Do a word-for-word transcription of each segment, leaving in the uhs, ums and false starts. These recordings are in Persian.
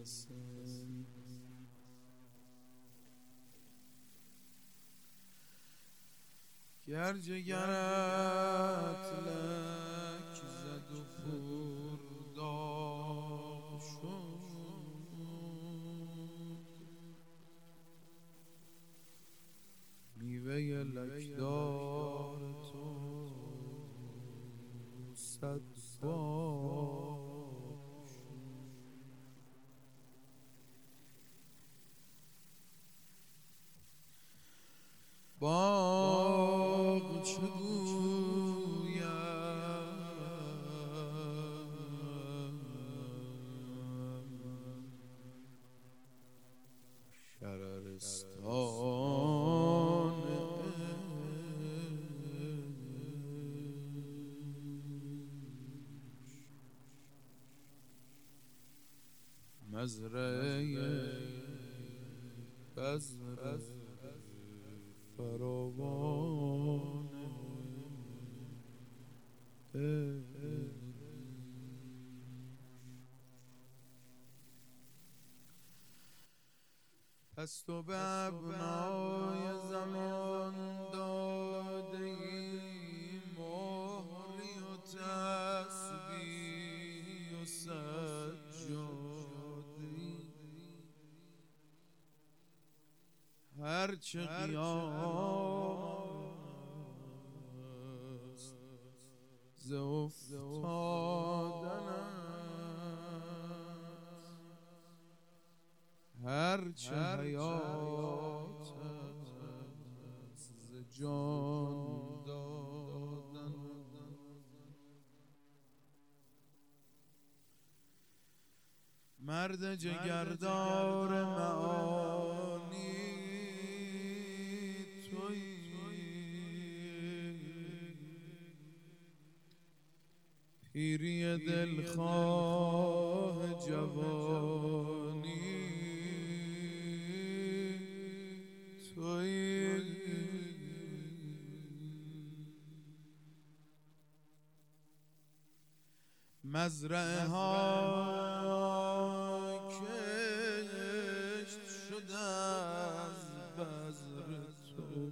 گر جگرت لک زد و پرداغ شد، میوه لکدار تو صد باغ شد. باغ چه گوید شررستان مزرعه بذر فراوان پس تو به ابنای زمان داده ای مهری و تسبیح و سجاده، هرچه قیام است ز افتادنت، هرچه حیات است ز جان دادن. مرد جگردار معانی پیری دلخواه جوانی تویی، مزرعه ها کشت شده از بذر تو،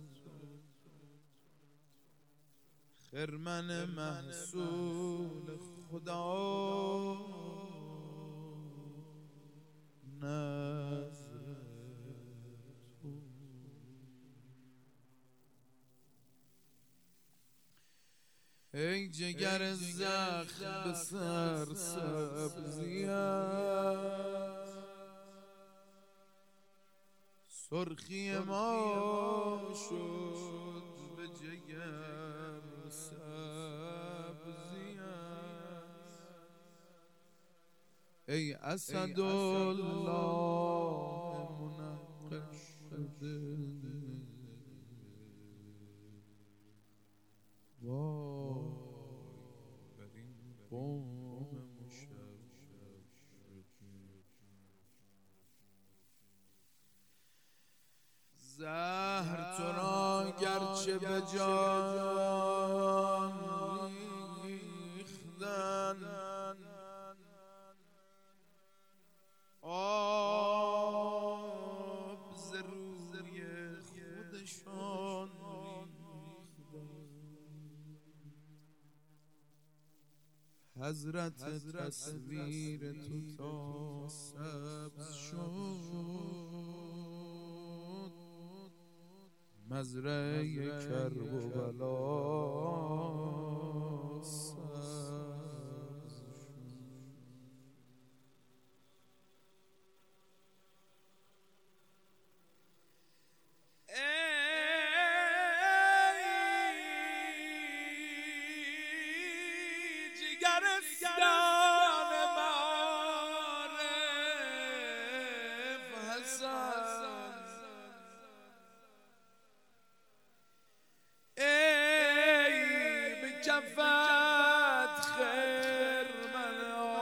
خرمن محصول خدا نذر تو. ای جگر زخم به سر سبزیت، سرخی ما شد به جگر سبزیت. ای اسدالله منقش شده، وای بر این قوم مشوش. زهر تو را گرچه به جان ریختن، آب ز روی خودشان ریختن. حضرت تصویر تو تا سبز شد، مزرعه کرب و بلا سبز شد. ای جگرستان معارف حسن، کفت خرمن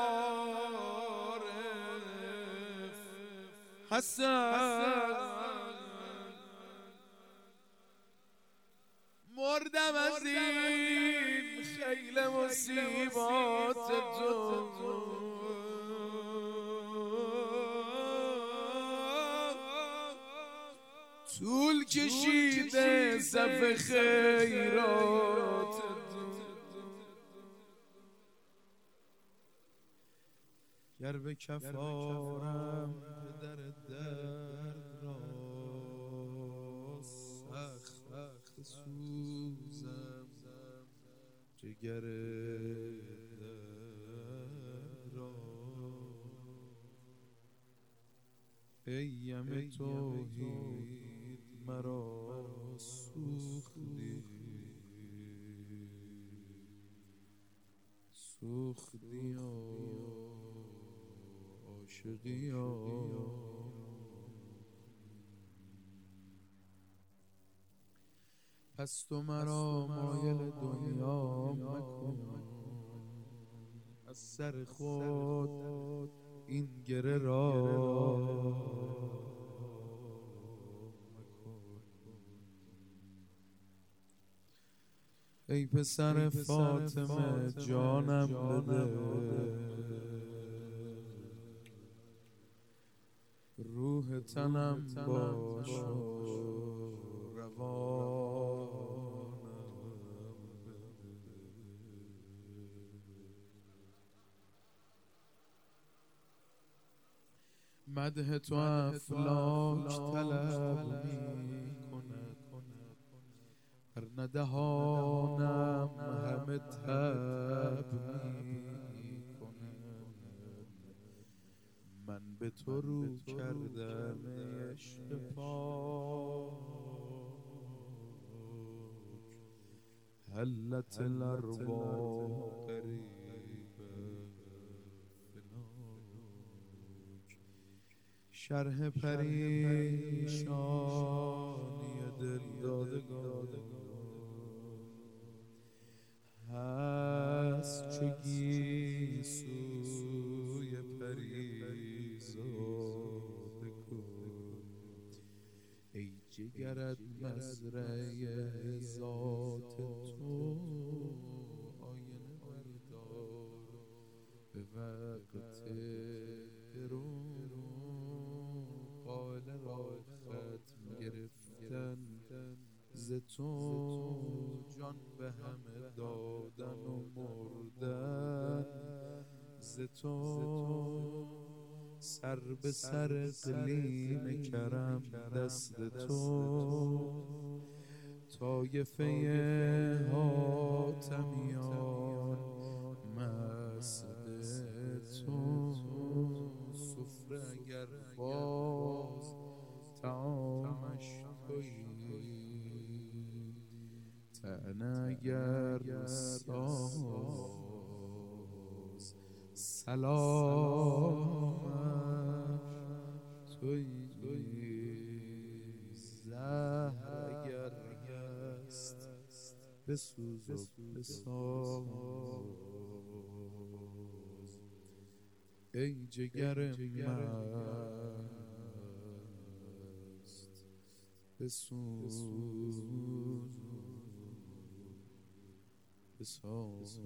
عارف حسن. مردم از این خیل مصیبات تو، طول کشیده صف خیرات گر به کفارم پدر درد را سخت سوزم جگر درد را ایم توحید مرا سوختی سوختی و عاشقی و پس تو مرا مایل دنیا مکن از سر خود این گره را ای پسر فاطمه جانم بده روح تنم باش و روانم مدح تو افلاک طلب می کند هر ندهانم همه تب می کند من به تو رو کردم عشق پاک حلت الارواح شرح پریشانی دل دادگان هست چو گیسوی پریزاده کن ای جگرت مزرعه ذات تو آینه بردار به وقت درون قائل را ختم گرفتن ز تو جان به همه دادن و مردن ز تو سر به سر اقلیم کرم دست تو طایفه حاتمیان مسجد تو سفره اگر باز طعامش تویی طعنه اگر ساز سلامش تویی زهر اگر هست بسوز و بساز ای جگر مست بسوز بساز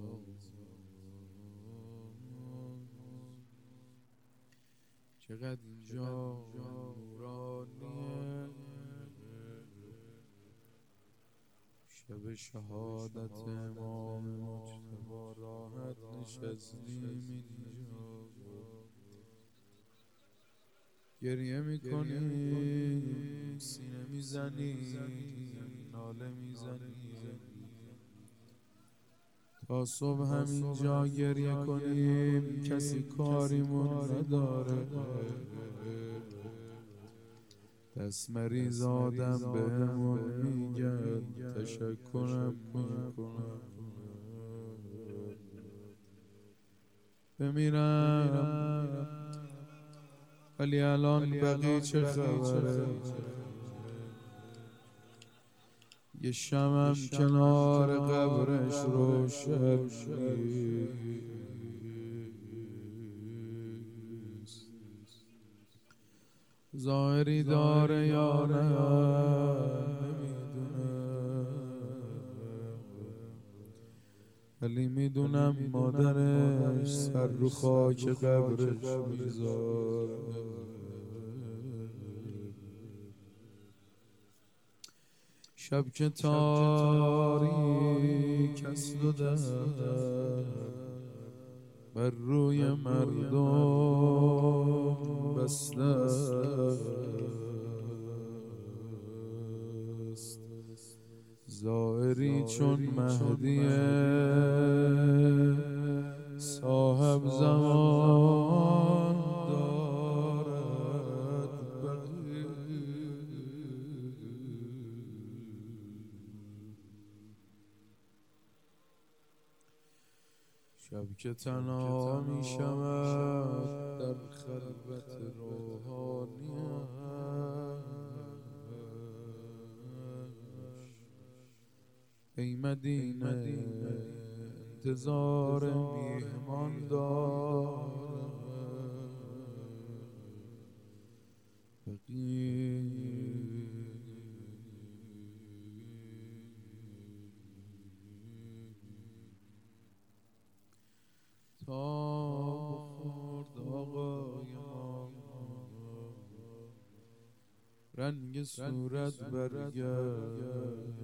چقدر اینجا نورانیه شب شهادت امام مجتبی راحت نشستیم اینجا گریه میکنیم سینه میزنیم ناله میزنیم تا صبح همینجا گریه کنیم کسی کاریمون نداره دست مریض آدم بهمون میگن تشکرم میکنم بمیرم ولی الان بقیه چه خبره یه شمم کنار قبرش روشن نیست ظاهری داره یا نه نمیدونم ولی میدونم مادرش سر رو خاک قبرش میذاره شب که تاریک است و در بر روی مردم بسته است. زائری چون مهدی صاحب زمان دارد بقی. شب که تنها می شود در خلوت روحانیش، ای مدینه انتظار میهمان دارد بقی. تا بخورد آقای ما رنگ صورت برگشت،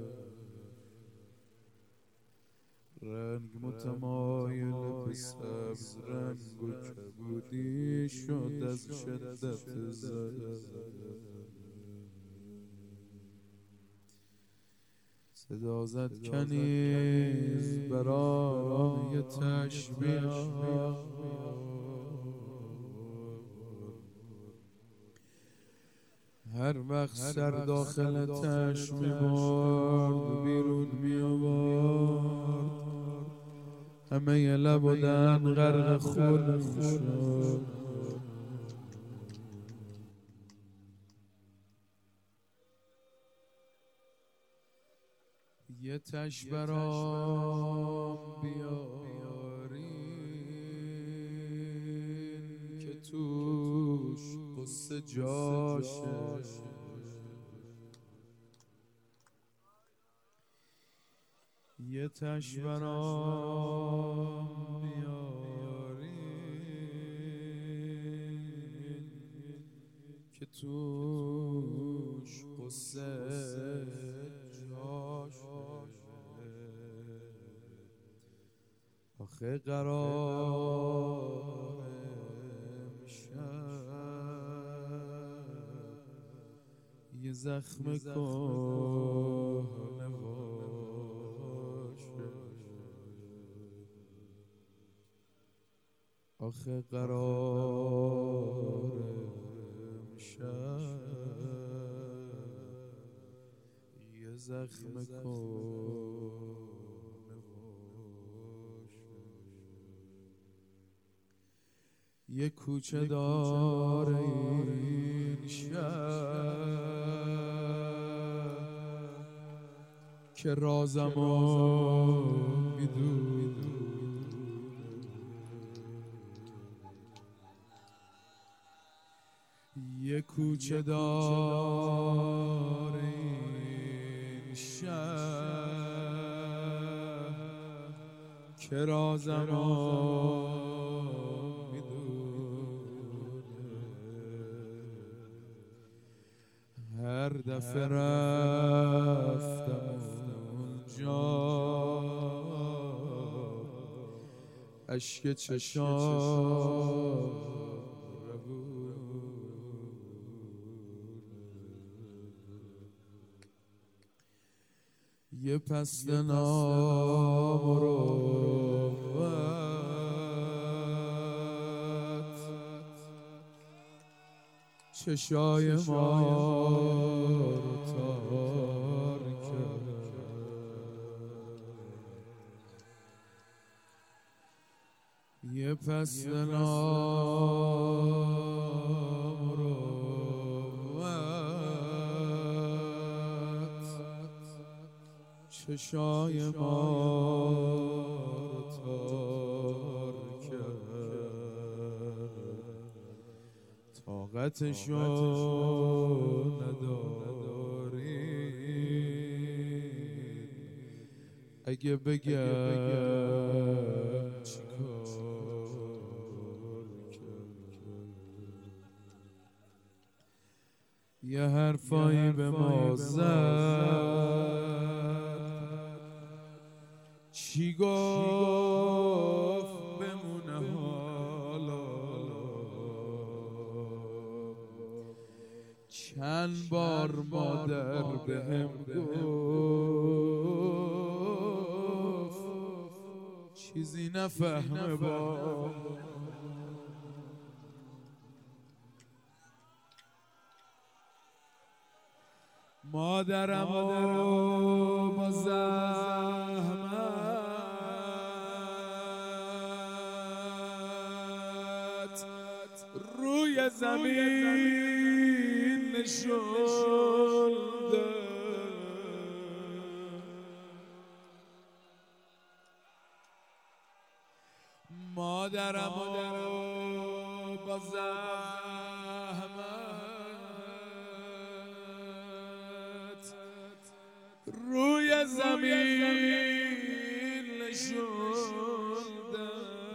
رنگ متمایل به سبز رنگ و کبودی شد از شدت زد. صدا زد کنیز برای تشبیه، هر وقت سر داخل تش می برد بیرون می آورد، همه لب و دهن غرق خون می شد. یه تش برام بیارین که توش قصه جاشه، یه تش برام بیارین که توش قصه آخه قرار امشب یه زخم کهنه باشه، آخه قرار امشب یه زخم کهنه. یه کوچه داره این شهر که رازمو میدونه، یه کوچه داره این شهر که رازمو هر دفعه رفتم اونجا اشک چشام روونه، یه پست نامروت چشای ما رو تار کرد، یه پست نامروت چشای ما رو تار کرد، طاقتشو نداریم اگه بگم چیکار کرد. یه حرفایی به ما زد کی گفت بمونه حالا، چند بار مادر بهم گفت چیزی نفهمه با مادرم و با زحمت روی زمین نشونده، مادرم و با زحمت روی زمین نشونده،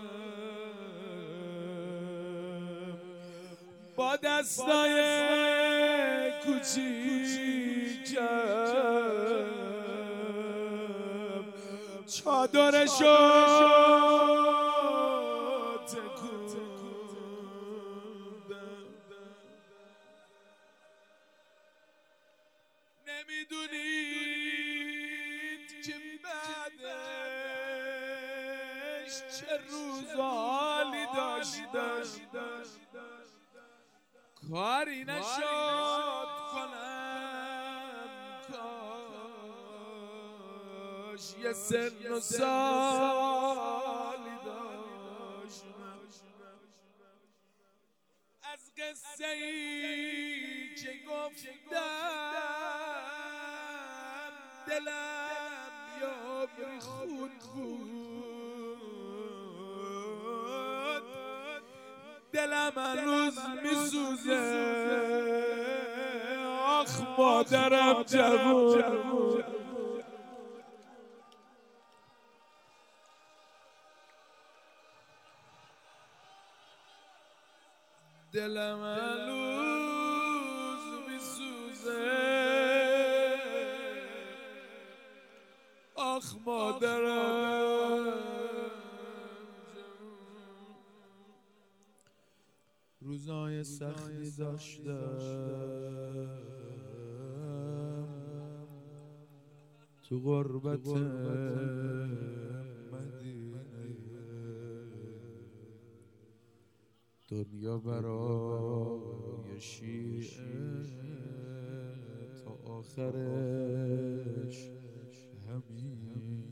با دستای کوچیکم چادرشو نمیدونید که بعدش چه روزالی داشتم، کاری نشد کنم، کاش یه سن و سالی داشتم. از قصه ای که گفتم دلم یابی خون بود، دلم هنوز میسوزه، آخ مادرم جوون بود. دلم هنوز میسوزه، آخ مادرم. روزای سختی داشتم تو غربت مدینه، دنیا برای شیعه تا آخرش همین،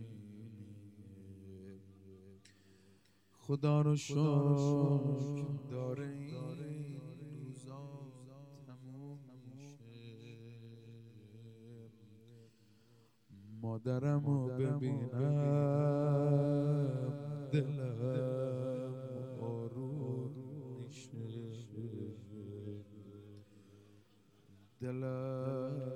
خدا رو شکر داره این روزا تموم میشه، مادرم رو ببینم دلم آروم میشه، دلم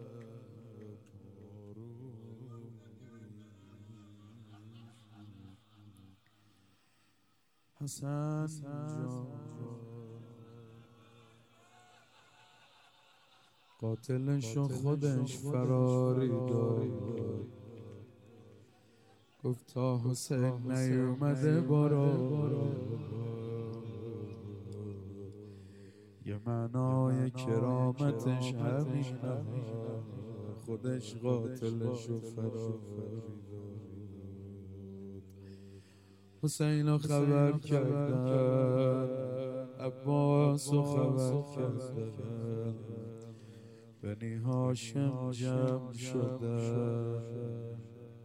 حسن جان قاتلشو خودش فراری داد، گفت تا حسین نیومده برو، یه معنای کرامتش همینه، خودش قاتلشو فراری داد. حسینو خبر کردن، عباسو خبر کردن، بنی هاشم جمع شدن،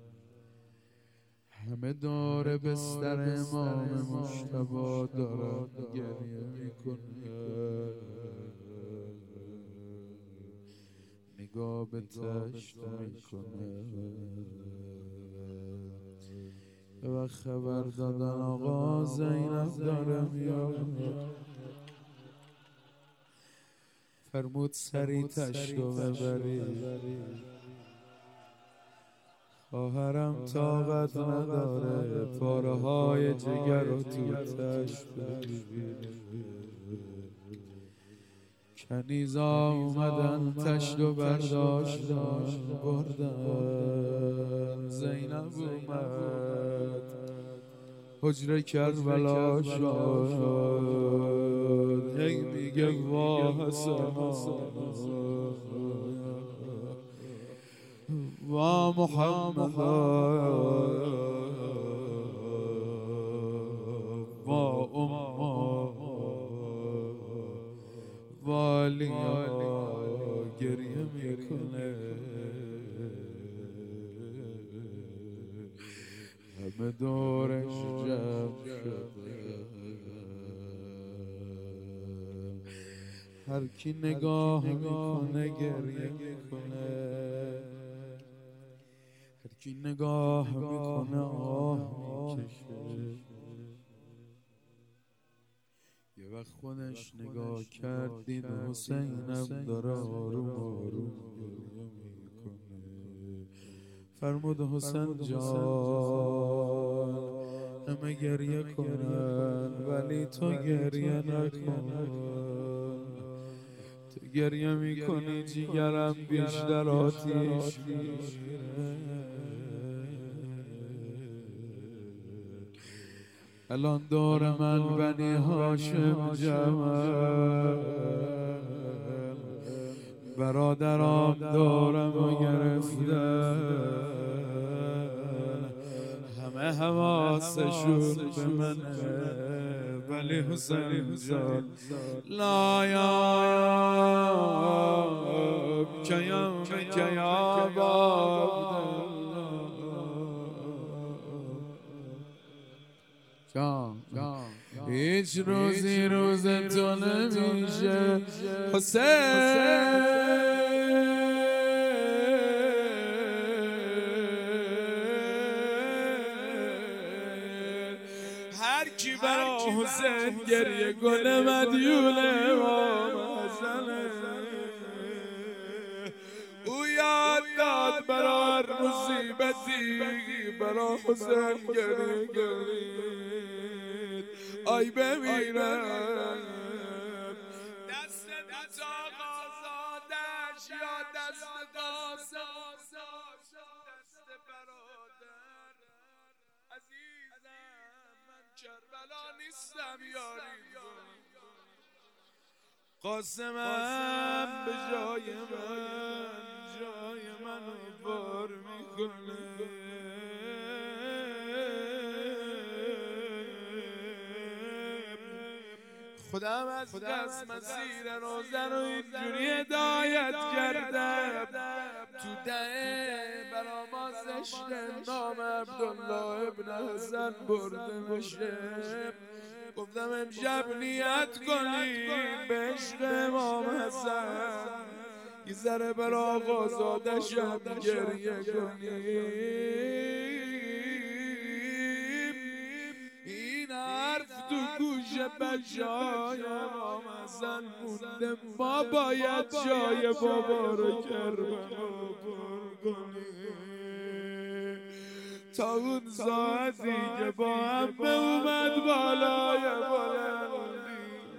همه دور بستر امام مجتبی دارن گریه میکنن، نگاه به تشت میکنن. و خبر دادن آقا زینب داره میاد، فرمود سری تشتو ببری، خواهرم طاقت نداره پاره های جگر رو تو تشت بگیره، کنیزا اومدن تشت و برداشتن بردن. زینب اومد حجره کربلا شد، هی میگه وا حسن وا محمد وا اما والیا گریه میکنه. همه دورش جمع شده، هر کی نگاه میکنه گریه میکنه، هر کی نگاه میکنه آه میکشه. یه وقت خودش نگاه کرد دید حسینم داره آروم آروم گریه میکنه. فرمود حسین جان همه گریه کنن ولی تو گریه نکن. تو گریه میکنی جیگرم بیشتر آتیش میگیره. الان دور من بنی هاشم جمع، برادرام دورمو گرفتن، همه حواسشون به منه ولی حسین جان لایم کیم کیا بابد جان هیچ روزی روز تو نمیشه حسین. هر کی برا حسین گریه کنه مدیون امام حسنه. او یاد داد برا هر مصیبتی برا حسین گریه کنید. آی بمیرم دست دست آزادش یا دست قاسم دست برادر عزیزم من کربلا نیستم یاری قاسمم به جای من جای منو بار میکنه. خودم از دست مسیر روزه رو اینجوری هدایت کردم تو ده برا ما زشته نام عبدالله ابن حسن برده بشه. گفتم امشب نیت کنیم به عشق امام حسن یه ذره برا آقازاده شب گریه کنیم. این حرف تو گوش بچه‌های امام حسن مونده، ما باید جای بابا رو کربلا پر کنیم. تا اون ساعتی که با همه اومد بالای بلندی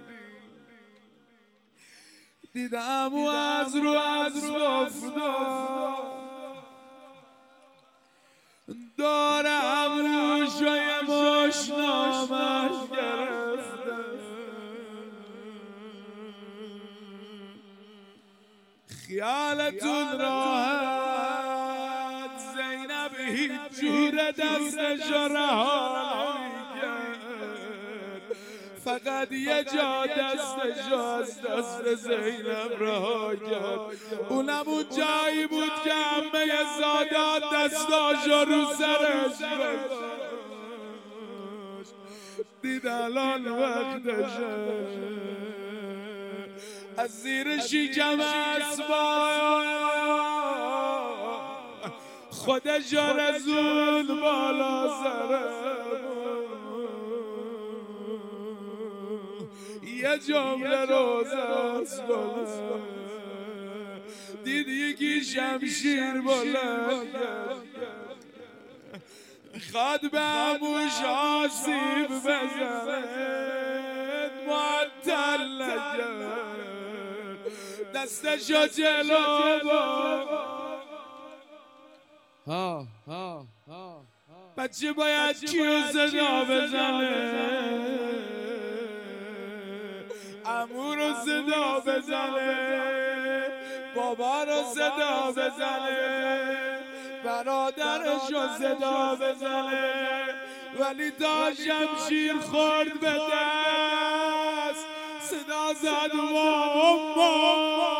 دیدم او از رو از افتاد دارم روشای مشنامش گرفته. خیالتون راحت زینب هیچ جور دستش رها نمی‌کرد، فقط یه جا دستش از دست زینب رها کرد. اونم اون جایی بود که همه زادات دستاشو رو سرش گذاشت. دید الان وقتشه از زیر شیکم اسبا خودش رسون بالا سرمون یه جمله روزه است دید یکی شمشیر بلند خواد به هموش آسیب بزنه معطل نکرد. دستشو جلو ها ها ها بچه باید کیو صدا بزنه عمو رو صدا بزنه بابا رو صدا بزنه برادرش رو صدا بزنه ولی تا شمشیر خورد به دست صدا زد ماما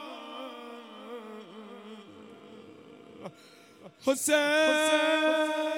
حسین